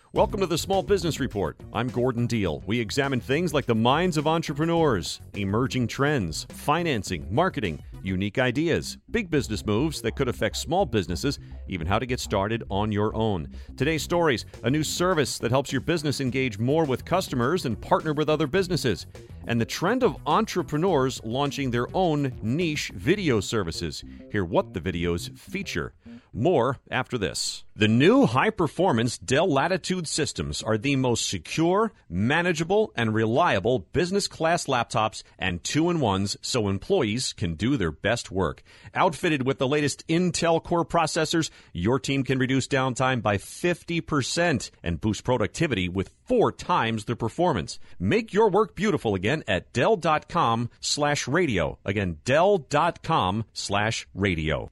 Welcome to the Small Business Report. I'm Gordon Deal. We examine things like the minds of entrepreneurs, emerging trends, financing, marketing, unique ideas, big business moves that could affect small businesses, even how to get started on your own. Today's stories: a new service that helps your business engage more with customers and partner with other businesses, and the trend of entrepreneurs launching their own niche video services. Hear what the videos feature. More after this. The new high-performance Dell Latitude systems are the most secure, manageable, and reliable business-class laptops and two-in-ones so employees can do their best work. Outfitted with the latest Intel Core processors, your team can reduce downtime by 50% and boost productivity with 4 times the performance. Make your work beautiful again at Dell.com/radio. Again, Dell.com/radio.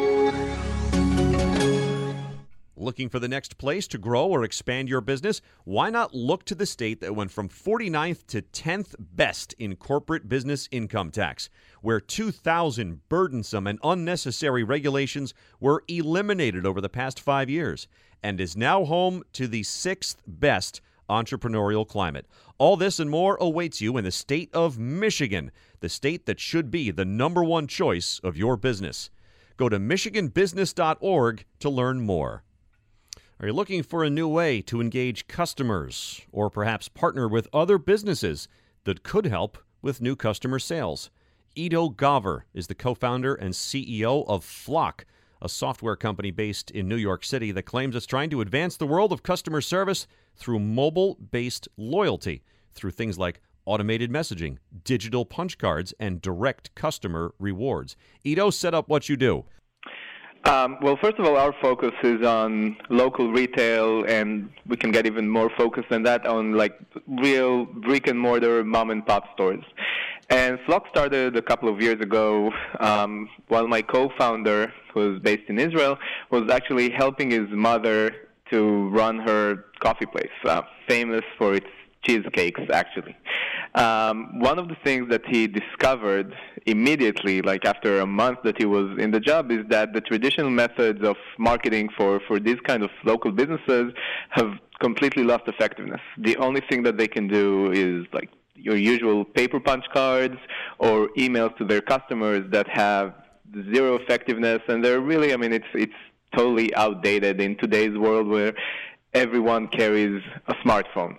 Looking for the next place to grow or expand your business? Why not look to the state that went from 49th to 10th best in corporate business income tax, where 2,000 burdensome and unnecessary regulations were eliminated over the past 5 years, and is now home to the 6th best entrepreneurial climate. All this and more awaits you in the state of Michigan, the state that should be the number one choice of your business. Go to michiganbusiness.org to learn more. Are you looking for a new way to engage customers or perhaps partner with other businesses that could help with new customer sales? Ido Gaver is the co-founder and CEO of Flock, a software company based in New York City that claims it's trying to advance the world of customer service through mobile-based loyalty, through things like automated messaging, digital punch cards, and direct customer rewards. Ido, set up what you do. Well, first of all, our focus is on local retail, and we can get even more focused than that on like real brick-and-mortar mom-and-pop stores. And Flock started a couple of years ago while my co-founder, who is based in Israel, was actually helping his mother to run her coffee place, famous for its cheesecakes, actually. One of the things that he discovered immediately, like after a month that he was in the job, is that the traditional methods of marketing for these kind of local businesses have completely lost effectiveness. The only thing that they can do is like your usual paper punch cards or emails to their customers that have zero effectiveness, and they're really, it's totally outdated in today's world where everyone carries a smartphone.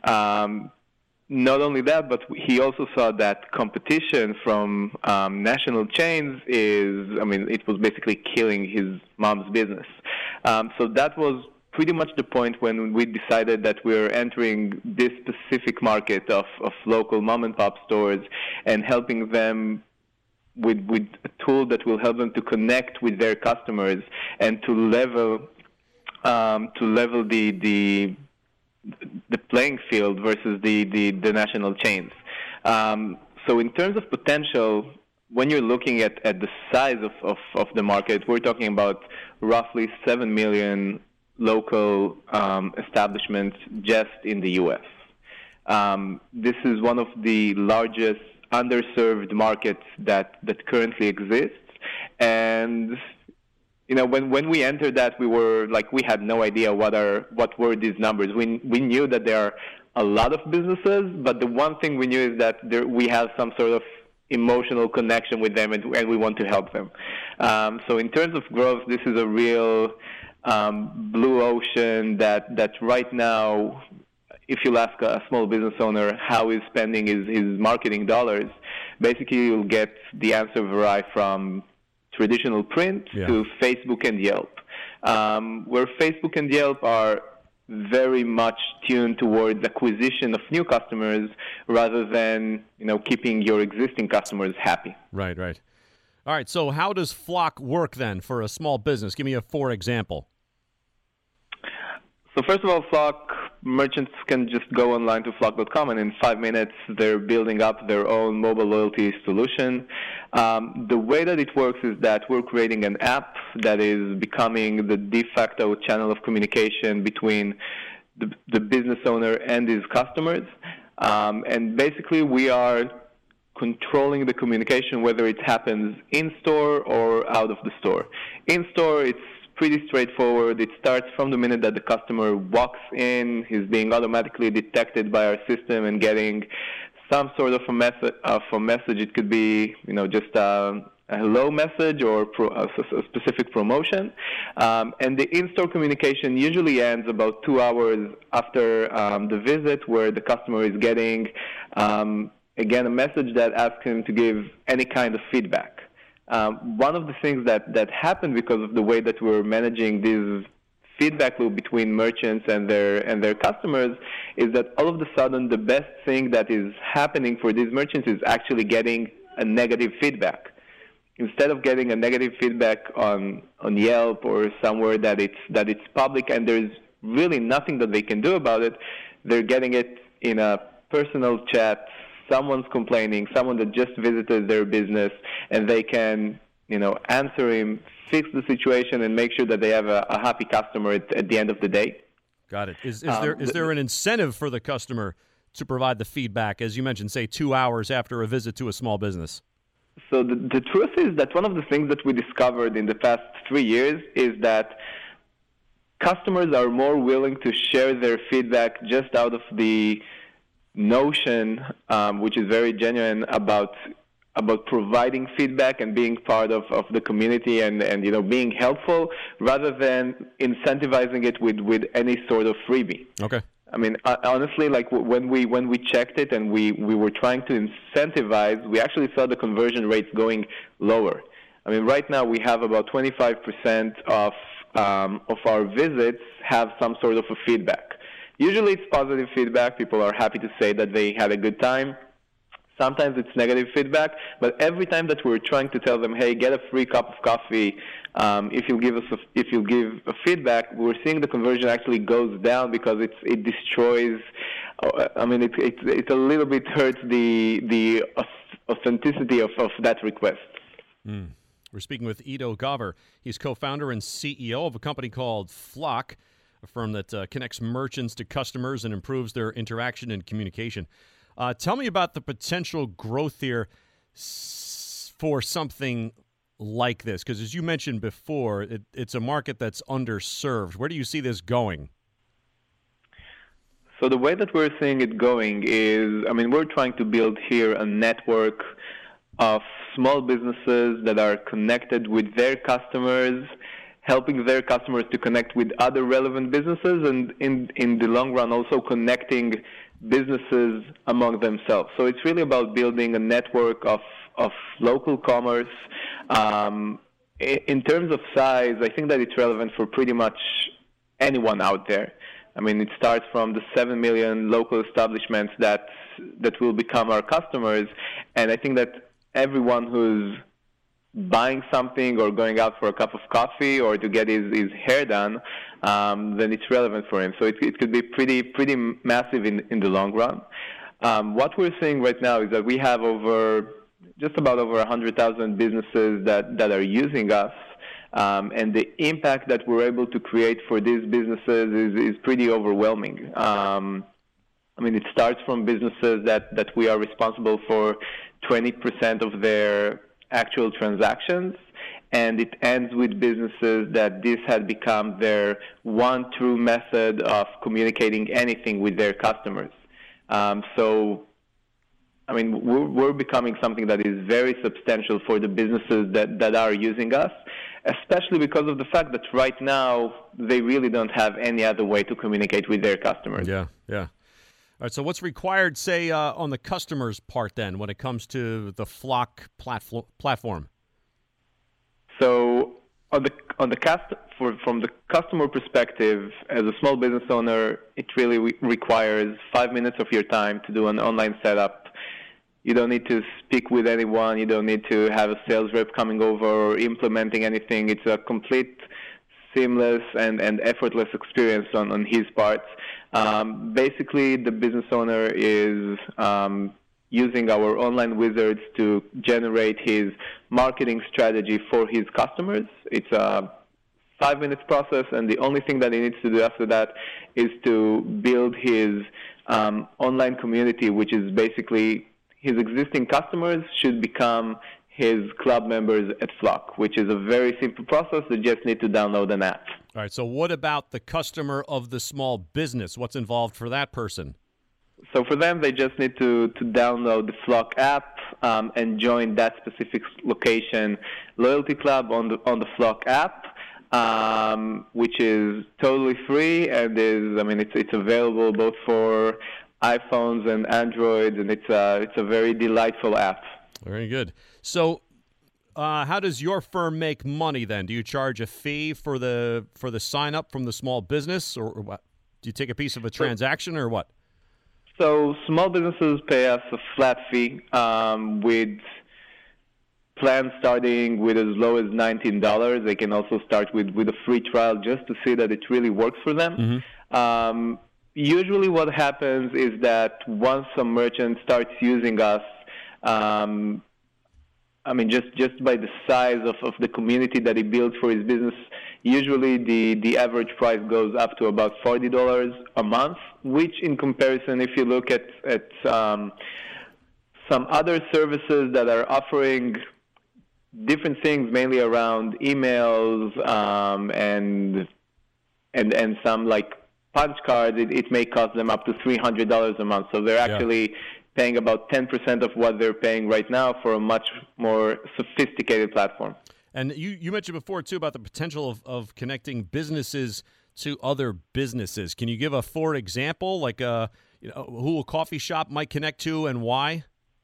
Not only that, but he also saw that competition from national chains it was basically killing his mom's business. So that was pretty much the point when we decided that we're entering this specific market of local mom-and-pop stores and helping them with a tool that will help them to connect with their customers and to level the playing field versus the national chains. So in terms of potential, when you're looking at the size of the market, we're talking about roughly 7 million local establishments just in the U.S. This is one of the largest underserved markets that currently exists. And when we entered that, we had no idea what were these numbers. We knew that there are a lot of businesses, but the one thing we knew is that we have some sort of emotional connection with them, and we want to help them. So in terms of growth, this is a real blue ocean that right now, if you'll ask a small business owner how he's spending his marketing dollars, basically you'll get the answer vary from traditional print to Facebook and Yelp, where Facebook and Yelp are very much tuned towards acquisition of new customers rather than keeping your existing customers happy. Right. All right, so how does Flock work then for a small business? Give me a for example. So first of all, Flock merchants can just go online to flock.com, and in 5 minutes they're building up their own mobile loyalty solution. The way that it works is that we're creating an app that is becoming the de facto channel of communication between the business owner and his customers. And basically we are controlling the communication, whether it happens in-store or out of the store. In-store, it's pretty straightforward. It starts from the minute that the customer walks in. He's being automatically detected by our system and getting some sort of a message. It could be, just a hello message or a specific promotion. And the in-store communication usually ends about 2 hours after the visit, where the customer is getting, again, a message that asks him to give any kind of feedback. One of the things that happened because of the way that we're managing this feedback loop between merchants and their customers is that all of a sudden the best thing that is happening for these merchants is actually getting a negative feedback. Instead of getting a negative feedback on Yelp or somewhere that it's public and there's really nothing that they can do about it, they're getting it in a personal chat. Someone's complaining, someone that just visited their business, and they can, answer him, fix the situation, and make sure that they have a happy customer at the end of the day. Got it. Is there an incentive for the customer to provide the feedback, as you mentioned, say 2 hours after a visit to a small business? So the truth is that one of the things that we discovered in the past 3 years is that customers are more willing to share their feedback just out of the notion, which is very genuine, about providing feedback and being part of the community and being helpful, rather than incentivizing it with any sort of freebie. Okay. I mean, honestly, like when we checked it and we were trying to incentivize, we actually saw the conversion rates going lower. I mean, right now we have about 25% of our visits have some sort of a feedback. Usually it's positive feedback. People are happy to say that they had a good time. Sometimes it's negative feedback, but every time that we're trying to tell them, hey, get a free cup of coffee if you'll give a feedback, we're seeing the conversion actually goes down because it destroys. I mean, it a little bit hurts the authenticity of that request. We're speaking with Ido Gaver. He's co-founder and CEO of a company called Flock, a firm that connects merchants to customers and improves their interaction and communication. Tell me about the potential growth here for something like this, because as you mentioned before, it's a market that's underserved. Where do you see this going? So the way that we're seeing it going is, I mean, we're trying to build here a network of small businesses that are connected with their customers, helping their customers to connect with other relevant businesses, and in the long run also connecting businesses among themselves. So it's really about building a network of local commerce. In terms of size, I think that it's relevant for pretty much anyone out there. I mean, it starts from the 7 million local establishments that will become our customers, and I think that everyone who's buying something or going out for a cup of coffee or to get his hair done, then it's relevant for him. So it could be pretty massive in the long run. What we're seeing right now is that we have just about over 100,000 businesses that are using us, and the impact that we're able to create for these businesses is pretty overwhelming. I mean, it starts from businesses that we are responsible for 20% of their actual transactions, and it ends with businesses that this had become their one true method of communicating anything with their customers. So, I mean, we're becoming something that is very substantial for the businesses that are using us, especially because of the fact that right now they really don't have any other way to communicate with their customers. Yeah. All right, so what's required, say, on the customer's part then when it comes to the Flock platform? So from the customer perspective, as a small business owner, it really requires 5 minutes of your time to do an online setup. You don't need to speak with anyone. You don't need to have a sales rep coming over or implementing anything. It's a complete seamless and effortless experience on his part. Basically, the business owner is using our online wizards to generate his marketing strategy for his customers. It's a 5-minute process, and the only thing that he needs to do after that is to build his online community, which is basically his existing customers should become his club members at Flock, which is a very simple process. They just need to download an app. All right, so what about the customer of the small business? What's involved for that person? So for them, they just need to download the Flock app and join that specific location loyalty club on the Flock app, which is totally free and it's available both for iPhones and Androids, and it's a very delightful app. Very good. So, how does your firm make money then? Do you charge a fee for the sign up from the small business, or what? Do you take a piece of a transaction, or what? So small businesses pay us a flat fee with plans starting with as low as $19. They can also start with a free trial just to see that it really works for them. Mm-hmm. Usually what happens is that once a merchant starts using us, just by the size of the community that he builds for his business, usually the average price goes up to about $40 a month, which in comparison, if you look at some other services that are offering different things, mainly around emails and some like punch cards, it may cost them up to $300 a month. So they're actually paying about 10% of what they're paying right now for a much more sophisticated platform. And you mentioned before, too, about the potential of connecting businesses to other businesses. Can you give a for example, like who a coffee shop might connect to and why?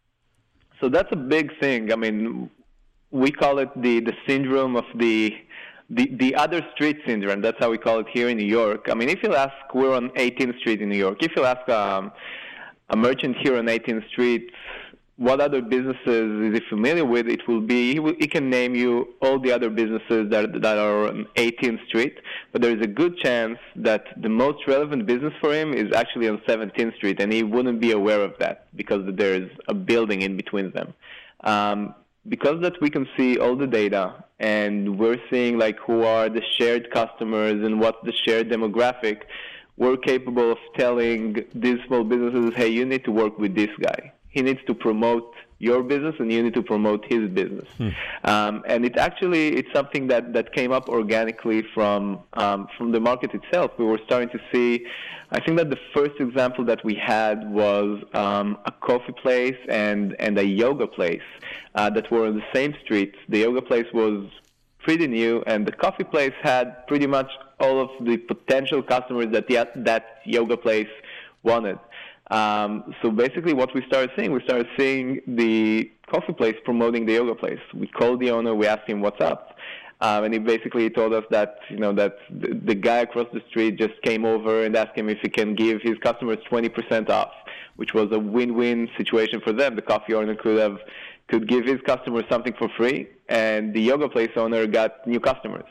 So that's a big thing. I mean, we call it the syndrome of the other street syndrome. That's how we call it here in New York. I mean, if you ask, we're on 18th Street in New York. If you ask a merchant here on 18th Street, what other businesses is he familiar with, it will be, he can name you all the other businesses that are on 18th Street, but there is a good chance that the most relevant business for him is actually on 17th Street, and he wouldn't be aware of that because there's a building in between them. Because that we can see all the data, and we're seeing like who are the shared customers and what's the shared demographic, we're capable of telling these small businesses, hey, you need to work with this guy. He needs to promote your business, and you need to promote his business. And it's something that came up organically from the market itself. We were starting to see, I think that the first example that we had was a coffee place and a yoga place that were on the same street. The yoga place was pretty new, and the coffee place had pretty much all of the potential customers that that yoga place wanted. So basically what we started seeing the coffee place promoting the yoga place. We called the owner, we asked him what's up, and he basically told us that that the guy across the street just came over and asked him if he can give his customers 20% off, which was a win-win situation for them. The coffee owner could give his customers something for free, and the yoga place owner got new customers.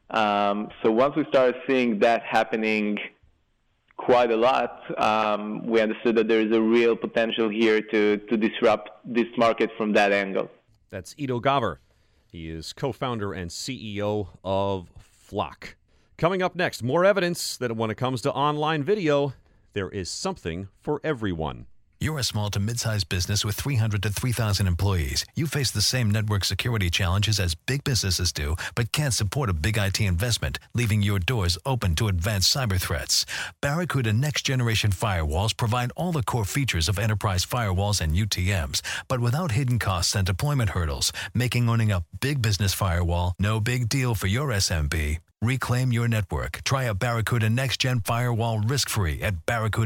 So once we started seeing that happening quite a lot, we understood that there is a real potential here to disrupt this market from that angle. That's Ido Gaver. He is co-founder and CEO of Flock. Coming up next, more evidence that when it comes to online video, there is something for everyone. You're a small to mid-sized business with 300 to 3,000 employees. You face the same network security challenges as big businesses do, but can't support a big IT investment, leaving your doors open to advanced cyber threats. Barracuda next-generation firewalls provide all the core features of enterprise firewalls and UTMs, but without hidden costs and deployment hurdles, making owning a big business firewall no big deal for your SMB. Reclaim your network. Try a Barracuda next-gen firewall risk-free at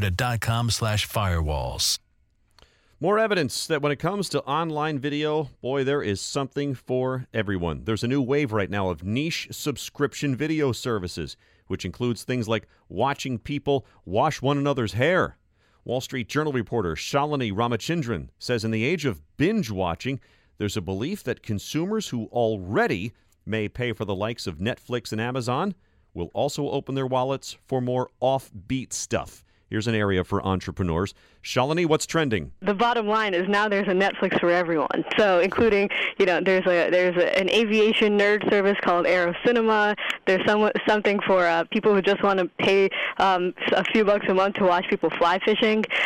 barracuda.com/firewalls. More evidence that when it comes to online video, boy, there is something for everyone. There's a new wave right now of niche subscription video services, which includes things like watching people wash one another's hair. Wall Street Journal reporter Shalini Ramachandran says in the age of binge watching, there's a belief that consumers who already may pay for the likes of Netflix and Amazon will also open their wallets for more offbeat stuff. Here's an area for entrepreneurs. Shalini, what's trending? The bottom line is now there's a Netflix for everyone. So including, there's an aviation nerd service called Aero Cinema. There's something for people who just want to pay a few bucks a month to watch people fly fishing.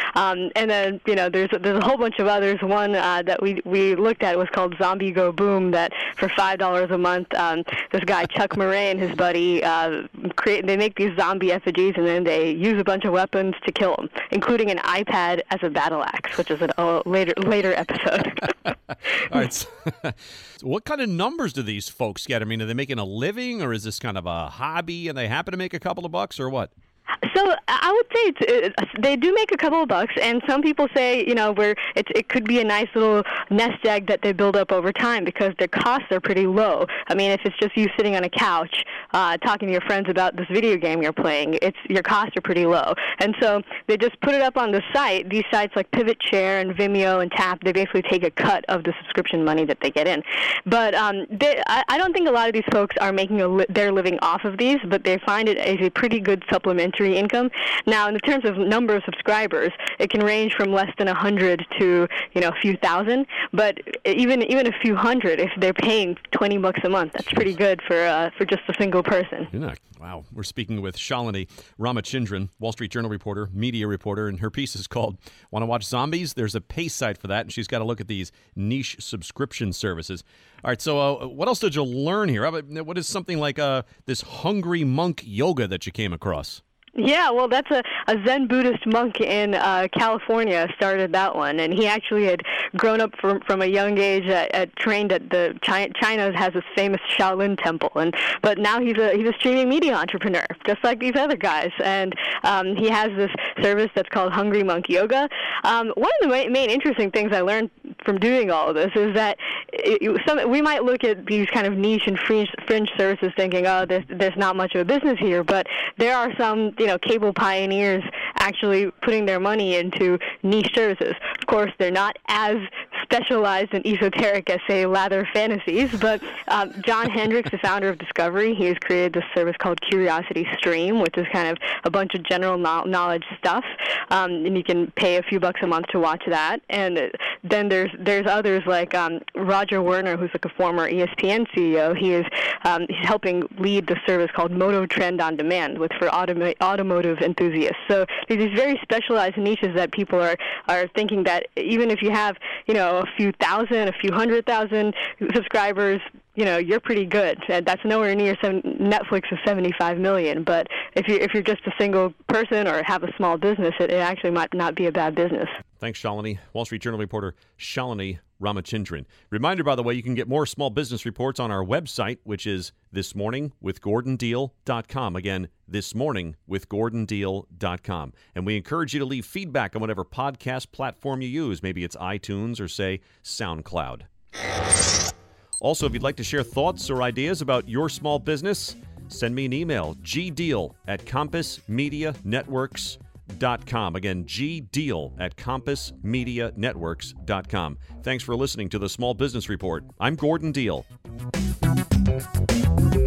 And then, there's a whole bunch of others. One that we looked at was called Zombie Go Boom, that for $5 a month, this guy Chuck Murray and his buddy they make these zombie effigies, and then they use a bunch of weapons to kill them, including an iPad as a battle axe, which is a later episode. All right. So what kind of numbers do these folks get? I mean, are they making a living, or is this kind of a hobby and they happen to make a couple of bucks, or what? So I would say they do make a couple of bucks, and some people say, where it could be a nice little nest egg that they build up over time because their costs are pretty low. I mean, if it's just you sitting on a couch talking to your friends about this video game you're playing, your costs are pretty low. And so they just put it up on the site. These sites like Pivot Share and Vimeo and Tap, they basically take a cut of the subscription money that they get in. But I don't think a lot of these folks are making their living off of these, but they find it as a pretty good supplementary income. Now, in terms of number of subscribers, it can range from less than 100 to a few thousand. But even a few hundred, if they're paying $20 a month, that's pretty good for just a single person. Wow. We're speaking with Shalini Ramachandran, Wall Street Journal reporter, media reporter, and her piece is called "Want to Watch Zombies?" There's a pay site for that, and she's got to look at these niche subscription services. All right. So, what else did you learn here? What is something like this Hungry Monk yoga that you came across? Yeah, well, that's a Zen Buddhist monk in California started that one, and he actually had grown up from a young age, trained at China has this famous Shaolin temple, but now he's a streaming media entrepreneur, just like these other guys, and he has this service that's called Hungry Monk Yoga. One of the main interesting things I learned from doing all of this is that we might look at these kind of niche and fringe services thinking, oh, there's not much of a business here, but there are some cable pioneers actually putting their money into niche services. Of course, they're not as specialized and esoteric as, say, Lather Fantasies, but John Hendricks, the founder of Discovery, he has created this service called Curiosity Stream, which is kind of a bunch of general knowledge stuff, and you can pay a few bucks a month to watch that. And then there's others like Roger Werner, who's like a former ESPN CEO. He's helping lead the service called Moto Trend on Demand for automotive enthusiasts. So there's these very specialized niches that people are thinking that even if you have a few thousand, a few 100,000 subscribers, you're pretty good. And that's nowhere near Netflix's 75 million. But if you're just a single person or have a small business, it actually might not be a bad business. Thanks, Shalini. Wall Street Journal reporter Shalini Ramachandran. Reminder, by the way, you can get more small business reports on our website, which is thismorningwithgordondeal.com. Again, thismorningwithgordondeal.com. And we encourage you to leave feedback on whatever podcast platform you use. Maybe it's iTunes or, say, SoundCloud. Also, if you'd like to share thoughts or ideas about your small business, send me an email, gdeal@compassmedianetworks.com. Again, gdeal@compassmedianetworks.com. Thanks for listening to the Small Business Report. I'm Gordon Deal.